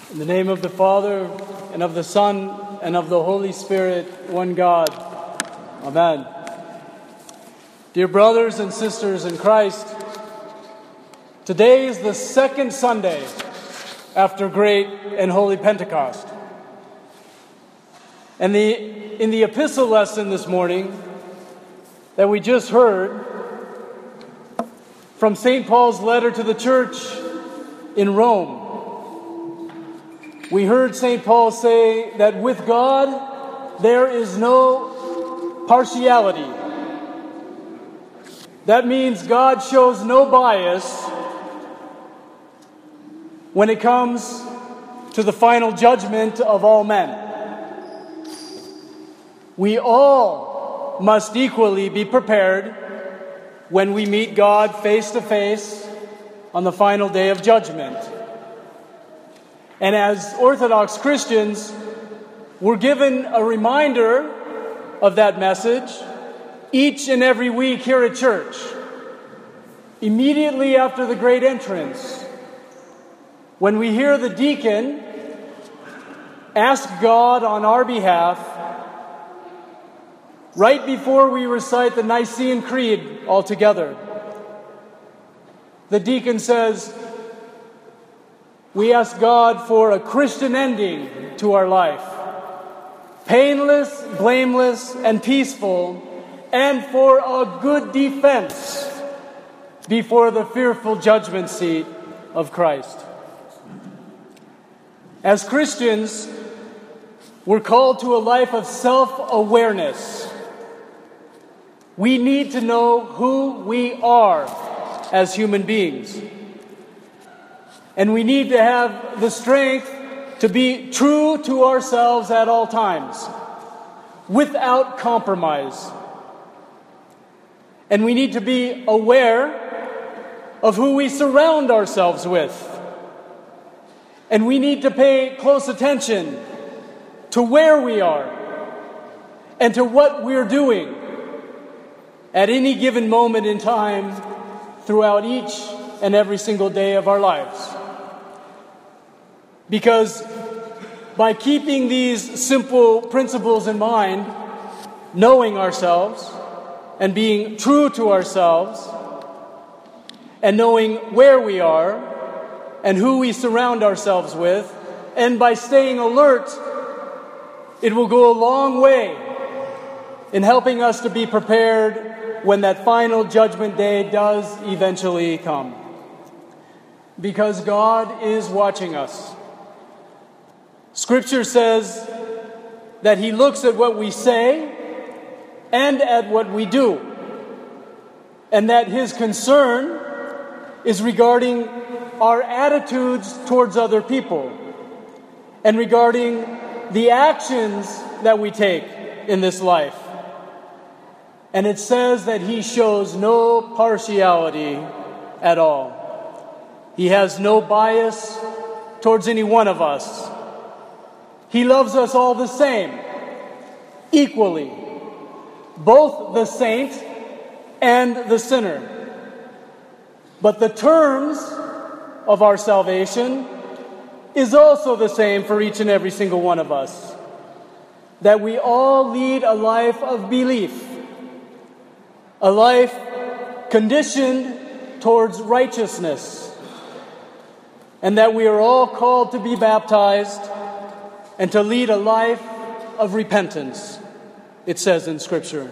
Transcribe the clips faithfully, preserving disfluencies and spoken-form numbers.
In the name of the Father, and of the Son, and of the Holy Spirit, one God. Amen. Dear brothers and sisters in Christ, today is the second Sunday after Great and Holy Pentecost. And the, in the epistle lesson this morning that we just heard from Saint Paul's letter to the church in Rome, we heard Saint Paul say that with God there is no partiality. That means God shows no bias when it comes to the final judgment of all men. We all must equally be prepared when we meet God face to face on the final day of judgment. And as Orthodox Christians, we're given a reminder of that message each and every week here at church, immediately after the great entrance, when we hear the deacon ask God on our behalf, right before we recite the Nicene Creed altogether. The deacon says, we ask God for a Christian ending to our life, painless, blameless, and peaceful, and for a good defense before the fearful judgment seat of Christ. As Christians, we're called to a life of self-awareness. We need to know who we are as human beings. And we need to have the strength to be true to ourselves at all times, without compromise. And we need to be aware of who we surround ourselves with. And we need to pay close attention to where we are and to what we're doing at any given moment in time throughout each and every single day of our lives. Because by keeping these simple principles in mind, knowing ourselves and being true to ourselves, and knowing where we are and who we surround ourselves with, and by staying alert, it will go a long way in helping us to be prepared when that final judgment day does eventually come. Because God is watching us. Scripture says that He looks at what we say and at what we do, and that His concern is regarding our attitudes towards other people and regarding the actions that we take in this life. And it says that He shows no partiality at all. He has no bias towards any one of us. He loves us all the same, equally, both the saint and the sinner. But the terms of our salvation is also the same for each and every single one of us. That we all lead a life of belief, a life conditioned towards righteousness, and that we are all called to be baptized and to lead a life of repentance, it says in Scripture.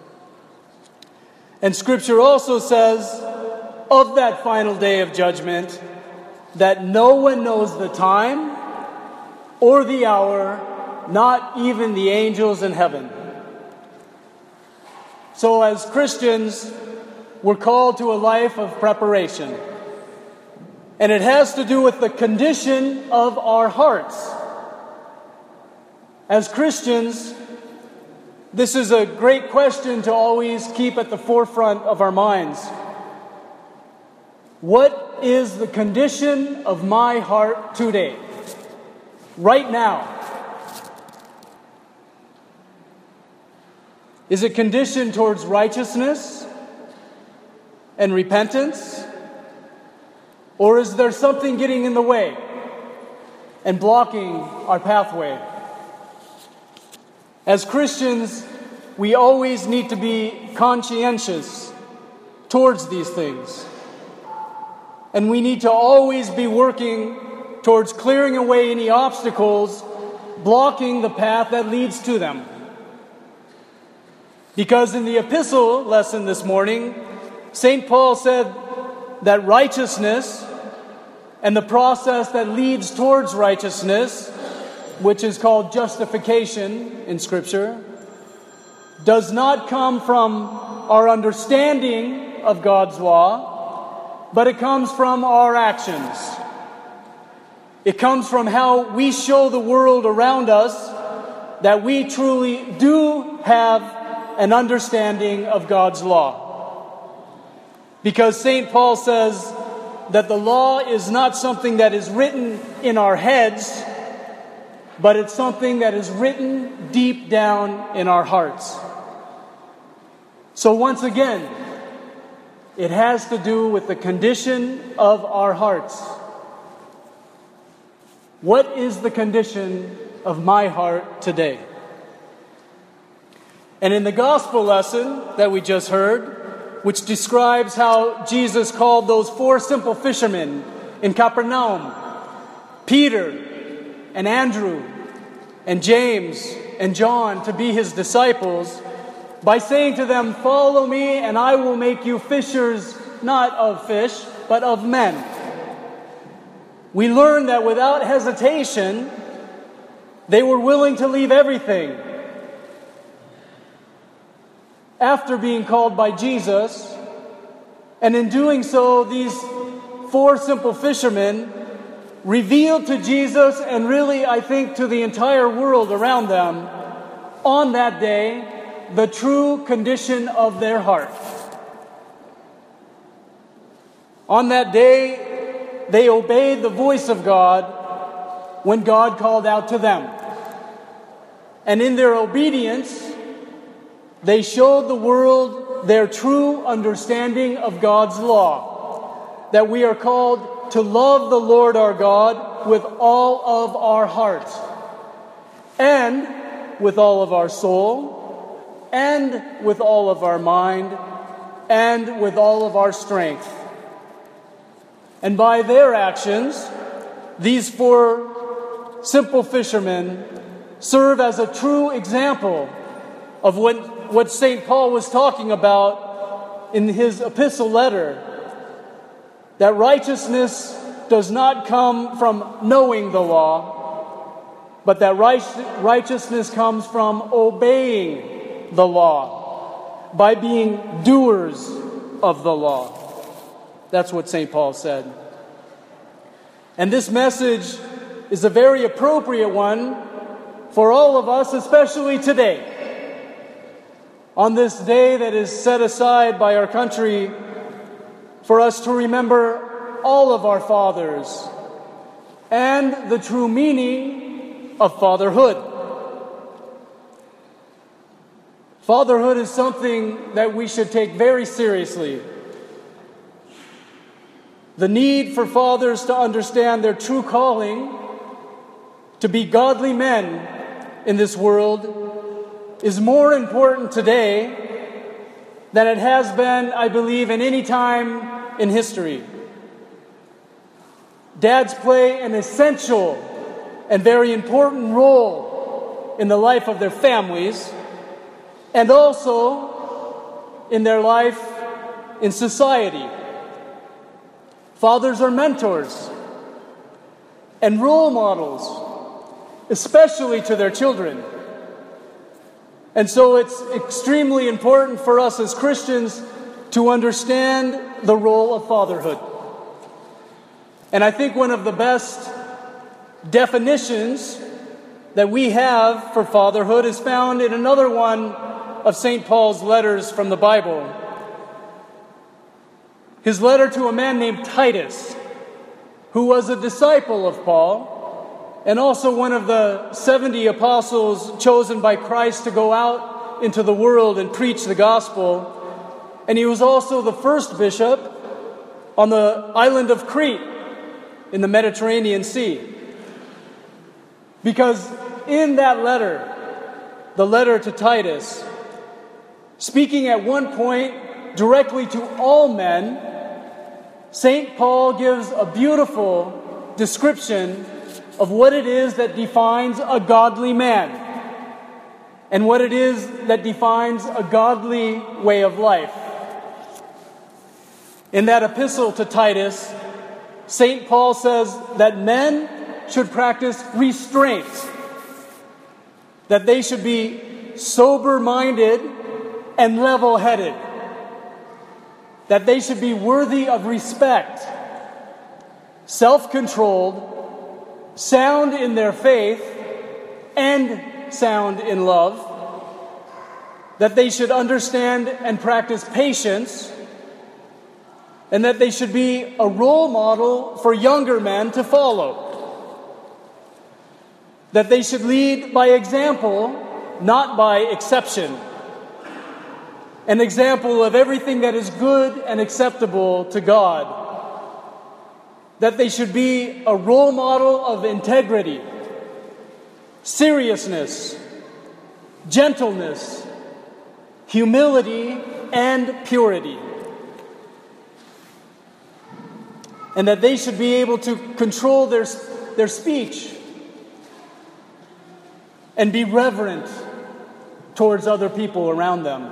And Scripture also says of that final day of judgment that no one knows the time or the hour, not even the angels in heaven. So as Christians, we're called to a life of preparation. And it has to do with the condition of our hearts. As Christians, this is a great question to always keep at the forefront of our minds. What is the condition of my heart today? Right now? Is it conditioned towards righteousness and repentance? Or is there something getting in the way? and blocking our pathway. As Christians, we always need to be conscientious towards these things. And we need to always be working towards clearing away any obstacles blocking the path that leads to them. Because in the epistle lesson this morning, Saint Paul said that righteousness and the process that leads towards righteousness, which is called justification in Scripture, does not come from our understanding of God's law, but it comes from our actions. It comes from how we show the world around us that we truly do have an understanding of God's law. Because Saint Paul says that the law is not something that is written in our heads, but it's something that is written deep down in our hearts. So once again, it has to do with the condition of our hearts. What is the condition of my heart today? And in the gospel lesson that we just heard, which describes how Jesus called those four simple fishermen in Capernaum, Peter and Andrew and James and John, to be his disciples, by saying to them, "Follow me and I will make you fishers, not of fish, but of men." We learn that without hesitation, they were willing to leave everything. After being called by Jesus, and in doing so, these four simple fishermen revealed to Jesus, and really, I think, to the entire world around them, on that day, the true condition of their heart. On that day, they obeyed the voice of God when God called out to them. And in their obedience, they showed the world their true understanding of God's law, that we are called to love the Lord our God with all of our heart, and with all of our soul, and with all of our mind, and with all of our strength. And by their actions, these four simple fishermen serve as a true example of what, what Saint Paul was talking about in his epistle letter, that righteousness does not come from knowing the law, but that righteousness comes from obeying the law, by being doers of the law. That's what Saint Paul said. And this message is a very appropriate one for all of us, especially today. On this day that is set aside by our country for us to remember all of our fathers and the true meaning of fatherhood. Fatherhood is something that we should take very seriously. The need for fathers to understand their true calling to be godly men in this world is more important today than it has been, I believe, in any time in history. Dads play an essential and very important role in the life of their families, and also in their life in society. Fathers are mentors and role models, especially to their children. And so it's extremely important for us as Christians to understand the role of fatherhood. And I think one of the best definitions that we have for fatherhood is found in another one of Saint Paul's letters from the Bible. His letter to a man named Titus, who was a disciple of Paul, and also one of the seventy apostles chosen by Christ to go out into the world and preach the gospel. And he was also the first bishop on the island of Crete in the Mediterranean Sea. Because in that letter, the letter to Titus, speaking at one point directly to all men, Saint Paul gives a beautiful description of what it is that defines a godly man and what it is that defines a godly way of life. In that epistle to Titus, Saint Paul says that men should practice restraint, that they should be sober-minded and level-headed, that they should be worthy of respect, self-controlled, sound in their faith, and sound in love, that they should understand and practice patience, and that they should be a role model for younger men to follow, that they should lead by example, not by exception, an example of everything that is good and acceptable to God, that they should be a role model of integrity, seriousness, gentleness, humility, and purity, and that they should be able to control their, their speech and be reverent towards other people around them.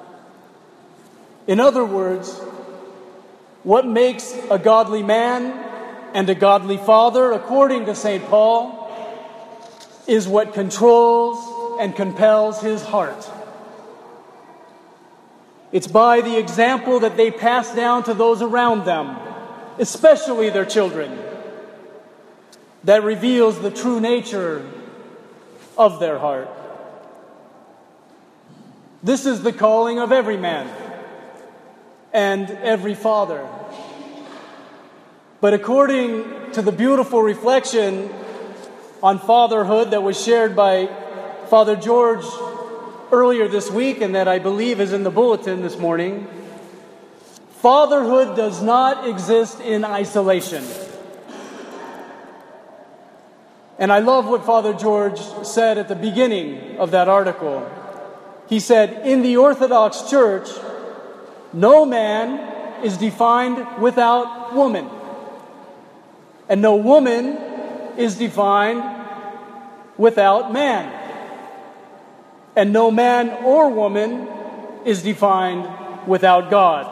In other words, what makes a godly man and a godly father, according to Saint Paul, is what controls and compels his heart. It's by the example that they pass down to those around them, especially their children, that reveals the true nature of their heart. This is the calling of every man and every father. But according to the beautiful reflection on fatherhood that was shared by Father George earlier this week, and that I believe is in the bulletin this morning, fatherhood does not exist in isolation. And I love what Father George said at the beginning of that article. He said, "In the Orthodox Church, no man is defined without woman, and no woman is defined without man, and no man or woman is defined without God."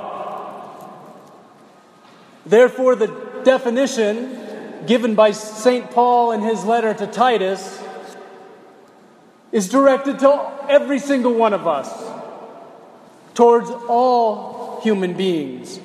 Therefore, the definition given by Saint Paul in his letter to Titus is directed to every single one of us, towards all human beings.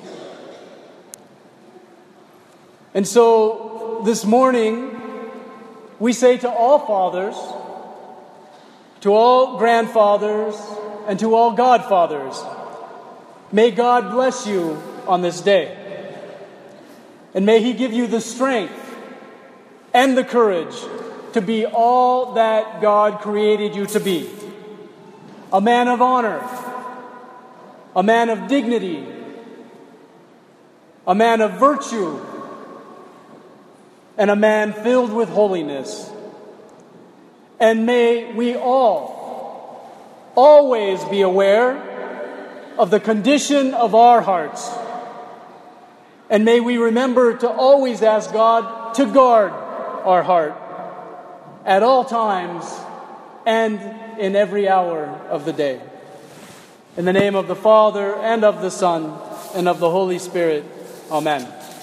And so this morning, we say to all fathers, to all grandfathers, and to all godfathers, may God bless you on this day. And may He give you the strength and the courage to be all that God created you to be. A man of honor, a man of dignity, a man of virtue, and a man filled with holiness. And may we all always be aware of the condition of our hearts. And may we remember to always ask God to guard our heart at all times and in every hour of the day. In the name of the Father, and of the Son, and of the Holy Spirit. Amen.